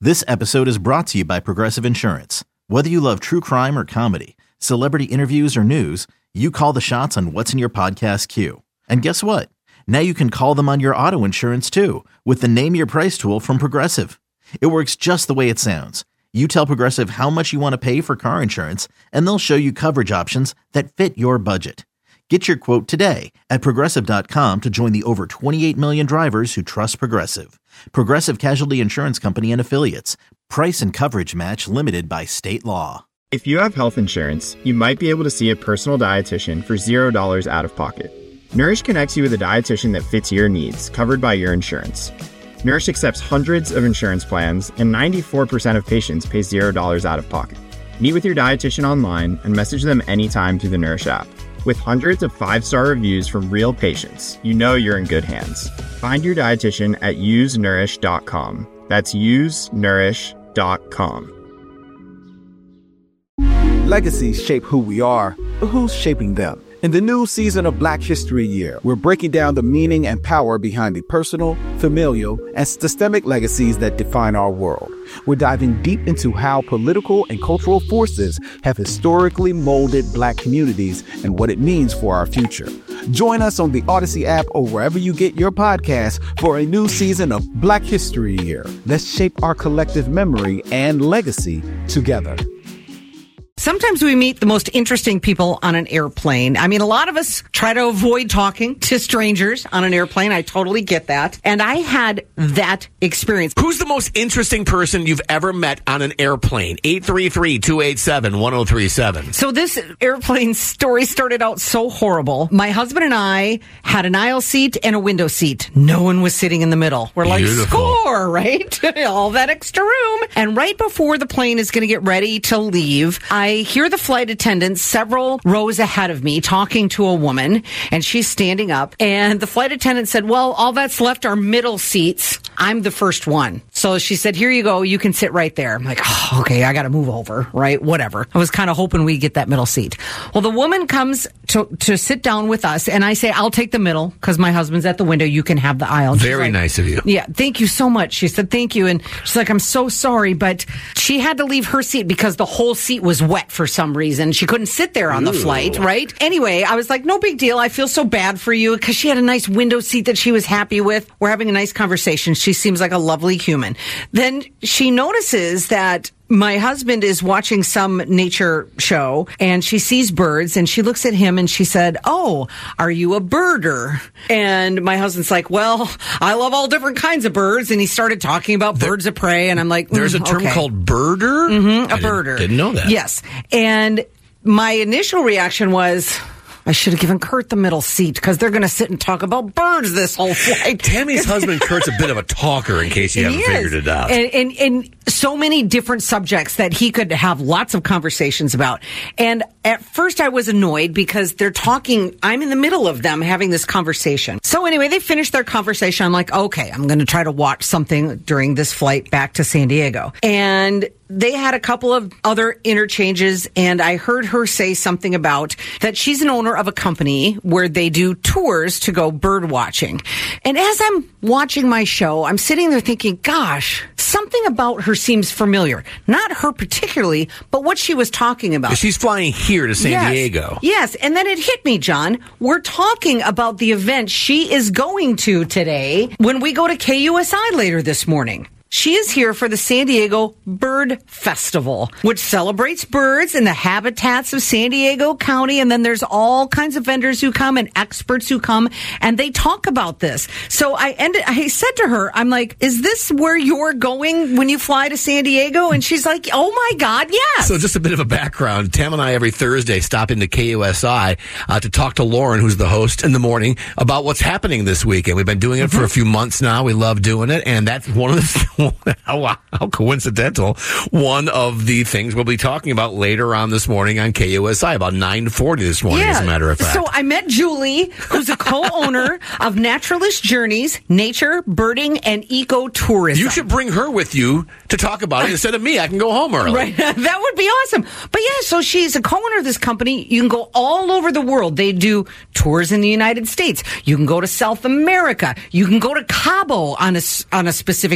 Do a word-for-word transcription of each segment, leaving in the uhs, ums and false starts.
This episode is brought to you by Progressive Insurance. Whether you love true crime or comedy, celebrity interviews or news, you call the shots on what's in your podcast queue. And guess what? Now you can call them on your auto insurance too with the Name Your Price tool from Progressive. It works just the way it sounds. You tell Progressive how much you want to pay for car insurance, and they'll show you coverage options that fit your budget. Get your quote today at Progressive dot com to join the over twenty-eight million drivers who trust Progressive. Progressive Casualty Insurance Company and Affiliates. Price and coverage match limited by state law. If you have health insurance, you might be able to see a personal dietitian for zero dollars out of pocket. Nourish connects you with a dietitian that fits your needs, covered by your insurance. Nourish accepts hundreds of insurance plans, and ninety-four percent of patients pay zero dollars out of pocket. Meet with your dietitian online and message them anytime through the Nourish app. With hundreds of five-star reviews from real patients, you know you're in good hands. Find your dietitian at use nourish dot com. That's use nourish dot com. Legacies shape who we are, but who's shaping them? In the new season of Black History Year, we're breaking down the meaning and power behind the personal, familial, and systemic legacies that define our world. We're diving deep into how political and cultural forces have historically molded Black communities and what it means for our future. Join us on the Odyssey app or wherever you get your podcasts for a new season of Black History Year. Let's shape our collective memory and legacy together. Sometimes we meet the most interesting people on an airplane. I mean, a lot of us try to avoid talking to strangers on an airplane. I totally get that. And I had that experience. Who's the most interesting person you've ever met on an airplane? eight three three, two eight seven, one oh three seven. So this airplane story started out so horrible. My husband and I had an aisle seat and a window seat. No one was sitting in the middle. We're like, Beautiful. Score, right? All that extra room. And right before the plane is going to get ready to leave, I hear the flight attendant several rows ahead of me talking to a woman, and she's standing up. And the flight attendant said, well, all that's left are middle seats. I'm the first one. So she said, here you go. You can sit right there. I'm like, oh, okay, I got to move over, right? Whatever. I was kind of hoping we'd get that middle seat. Well, the woman comes to, to sit down with us, and I say, I'll take the middle because my husband's at the window. You can have the aisle. Very like, nice of you. Yeah, thank you so much. She said, thank you. And she's like, I'm so sorry, but she had to leave her seat because the whole seat was wet for some reason. She couldn't sit there on the Ooh. flight, right? Anyway, I was like, no big deal. I feel so bad for you because she had a nice window seat that she was happy with. We're having a nice conversation. She seems like a lovely human. Then she notices that my husband is watching some nature show and she sees birds and she looks at him and she said, oh, are you a birder? And my husband's like, well, I love all different kinds of birds. And he started talking about there, birds of prey. And I'm like, mm, there's a term okay. called birder? Mm-hmm, a I birder. Didn't, didn't know that. Yes. And my initial reaction was, I should have given Kurt the middle seat because they're going to sit and talk about birds this whole flight. Tammy's husband, Kurt's a bit of a talker, in case you haven't He figured is. it out. And, and, and so many different subjects that he could have lots of conversations about. And at first I was annoyed because they're talking, I'm in the middle of them having this conversation. So anyway, they finished their conversation. I'm like, okay, I'm going to try to watch something during this flight back to San Diego. And they had a couple of other interchanges, and I heard her say something about that she's an owner of a company where they do tours to go bird watching. And as I'm watching my show, I'm sitting there thinking, gosh, something about her seems familiar. Not her particularly, but what she was talking about. She's flying here to San yes. Diego. Yes, and then it hit me, John. We're talking about the event she is going to today when we go to K U S I later this morning. She is here for the San Diego Bird Festival, which celebrates birds in the habitats of San Diego County. And then there's all kinds of vendors who come and experts who come and they talk about this. So I ended, I said to her, I'm like, is this where you're going when you fly to San Diego? And she's like, oh my God, yes. So just a bit of a background. Tam and I every Thursday stop into K U S I uh, to talk to Lauren, who's the host, in the morning about what's happening this weekend. We've been doing it mm-hmm. for a few months now. We love doing it. And that's one of the How, how coincidental. One of the things we'll be talking about later on this morning on K U S I, about nine forty this morning, yeah. as a matter of fact. So I met Julie, who's a co-owner of Naturalist Journeys, Nature, Birding, and Ecotourism. You should bring her with you to talk about it instead of me. I can go home early. Right. That would be awesome. But yeah, so she's a co-owner of this company. You can go all over the world. They do tours in the United States. You can go to South America. You can go to Cabo on a, on a specific tour. That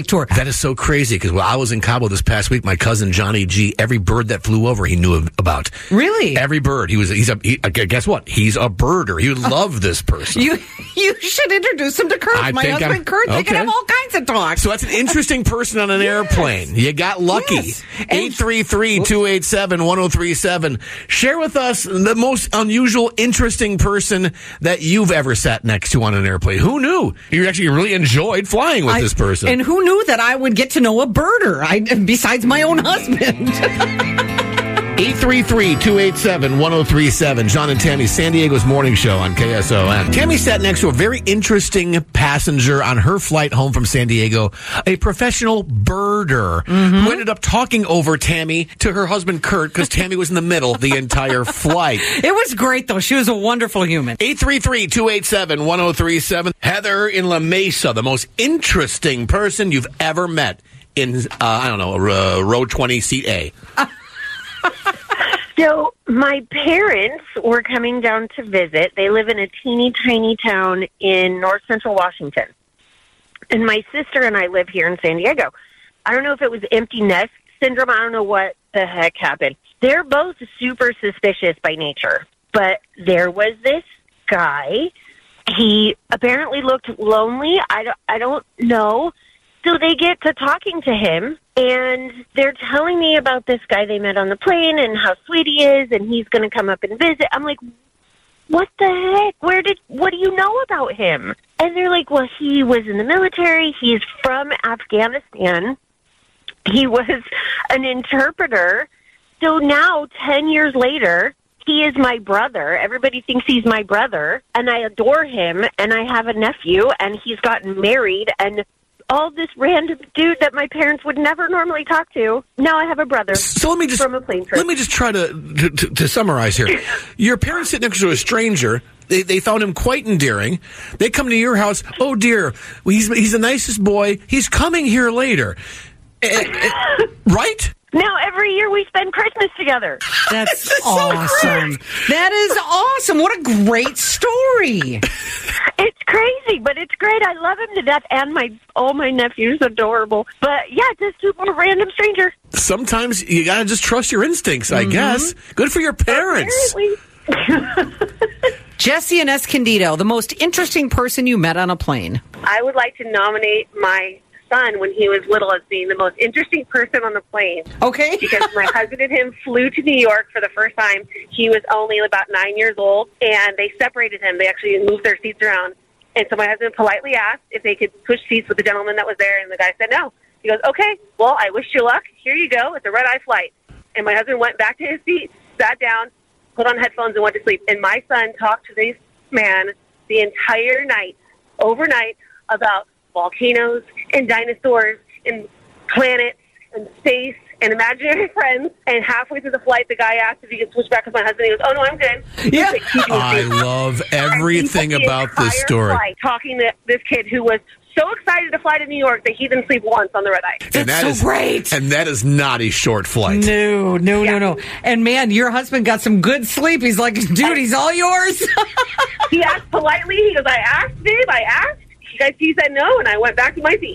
That is so crazy because while I was in Cabo this past week, my cousin Johnny G, every bird that flew over, he knew about. Really? Every bird. He was. He's a. He, guess what? He's a birder. He would love this person. You you should introduce him to Kurt. I my think husband I'm- Kurt. They okay. can have all kinds of talk. So that's an interesting person on an Yes. airplane. You got lucky. Yes. And- eight three three, two eight seven, one oh three seven. Share with us the most unusual, interesting person that you've ever sat next to on an airplane. Who knew? You actually really enjoyed flying with I- this person. And who knew that I would get to know a birder I, besides my own husband? eight three three, two eight seven, one oh three seven. John and Tammy, San Diego's morning show on K S O N. Tammy sat next to a very interesting passenger on her flight home from San Diego, a professional birder Mm-hmm. who ended up talking over Tammy to her husband Kurt because Tammy was in the middle the entire flight. It was great, though. She was a wonderful human. eight three three, two eight seven, one oh three seven. Heather in La Mesa, the most interesting person you've ever met in, uh, I don't know, uh, row twenty, seat A. So my parents were coming down to visit. They live in a teeny tiny town in north central Washington. And my sister and I live here in San Diego. I don't know if it was empty nest syndrome. I don't know what the heck happened. They're both super suspicious by nature. But there was this guy. He apparently looked lonely. I don't, I don't know. So they get to talking to him, and they're telling me about this guy they met on the plane and how sweet he is, and he's going to come up and visit. I'm like, what the heck? Where did, what do you know about him? And they're like, well, he was in the military. He's from Afghanistan. He was an interpreter. So now, ten years later, he is my brother. Everybody thinks he's my brother, and I adore him, and I have a nephew, and he's gotten married, and all this random dude that my parents would never normally talk to. Now I have a brother. So let me just from a plane trip. let me just try to to, to to summarize here. Your parents sit next to a stranger. They they found him quite endearing. They come to your house. Oh dear, well, he's he's the nicest boy. He's coming here later, Eh, eh, right? Now every year we spend Christmas together. That's awesome. That is awesome. What a great story. It's crazy, but it's great. I love him to death, and my all my nephews adorable. But yeah, just super random stranger. Sometimes you gotta just trust your instincts. I guess. Good for your parents. Apparently. Jesse and Escondido, the most interesting person you met on a plane. I would like to nominate my son when he was little as being the most interesting person on the plane. Okay. Because my husband and him flew to New York for the first time. He was only about nine years old, and they separated him. They actually moved their seats around. And so my husband politely asked if they could switch seats with the gentleman that was there, and the guy said no. He goes, okay, well, I wish you luck. Here you go. It's a red-eye flight. And my husband went back to his seat, sat down, put on headphones, and went to sleep. And my son talked to this man the entire night, overnight, about volcanoes and dinosaurs and planets and space and imaginary friends. And halfway through the flight, the guy asked if he could switch back with my husband. He goes, oh, no, I'm good. Yeah. Like, keep doing I this. love everything And he about spent the this entire story. flight talking to this kid who was so excited to fly to New York that he didn't sleep once on the red eye. And That's that so is- great. And that is not a short flight. No, no, no, no. And man, your husband got some good sleep. He's like, dude, he's all yours. He asked politely. He goes, I asked, babe, I asked. He guys, he said no, and I went back to my seat.